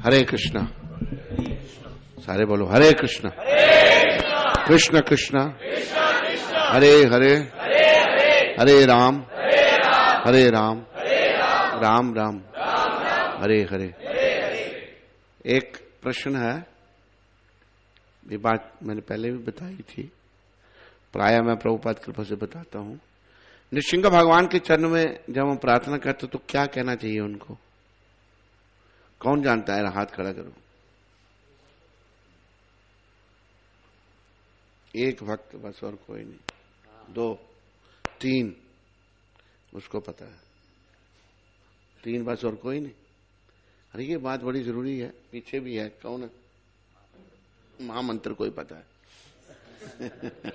हरे कृष्णा। सारे बोलो हरे कृष्णा कृष्ण कृष्ण हरे हरे हरे राम राम राम हरे हरे। एक प्रश्न है, ये बात मैंने पहले भी बताई थी, प्राय मैं प्रभुपाद कृपा से बताता हूं। नृसिंह भगवान के चरण में जब हम प्रार्थना करते तो क्या कहना चाहिए उनको? कौन जानता है? हाथ खड़ा करो। एक भक्त बस, और कोई नहीं। 2 3 उसको पता है। 3 बस, और कोई नहीं। अरे ये बात बड़ी जरूरी है। पीछे भी है, कौन है? महामंत्र कोई पता है?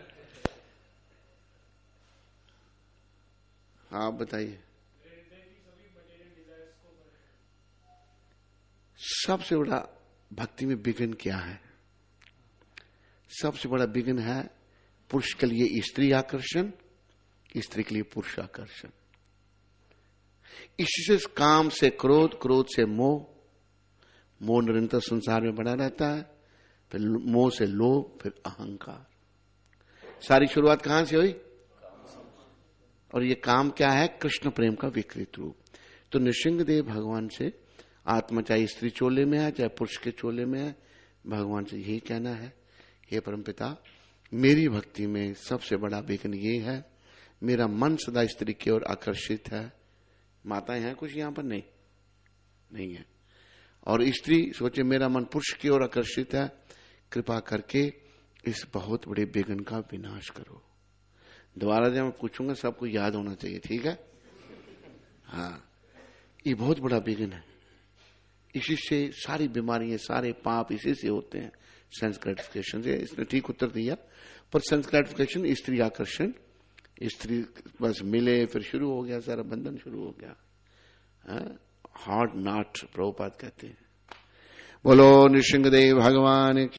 हाँ आप बताइए। सबसे बड़ा भक्ति में विघ्न क्या है? सबसे बड़ा विघ्न है पुरुष के लिए स्त्री आकर्षण, स्त्री के लिए पुरुष आकर्षण। इसी से काम से क्रोध, क्रोध से मोह, मोह निरंतर संसार में बना रहता है, फिर मोह से लोभ, फिर अहंकार। सारी शुरुआत कहां से हुई? और ये काम क्या है? कृष्ण प्रेम का विकृत रूप। तो नृसिंहदेव भगवान से, आत्मा चाहे स्त्री चोले में है चाहे पुरुष के चोले में है, भगवान से यही कहना है, हे परमपिता, मेरी भक्ति में सबसे बड़ा विघ्न ये है, मेरा मन सदा स्त्री की ओर आकर्षित है। माताएं हैं कुछ यहां पर? नहीं है। और स्त्री सोचे मेरा मन पुरुष की ओर आकर्षित है, कृपा करके इस बहुत बड़े विघ्न का विनाश करो। दोबारा जब मैं पूछूंगा सबको याद होना चाहिए, ठीक है? हाँ, ये बहुत बड़ा विघ्न है। इसी से सारी बीमारियां, सारे पाप इसी से होते हैं, सेंस ग्रेटिफिकेशन से। इसने ठीक उत्तर दिया, पर सेंस ग्रेटिफिकेशन, स्त्री आकर्षण, स्त्री बस मिले फिर शुरू हो गया, सारा बंधन शुरू हो गया। हार्ड नॉट प्रभुपाद कहते हैं। बोलो नृसिंहदेव भगवान।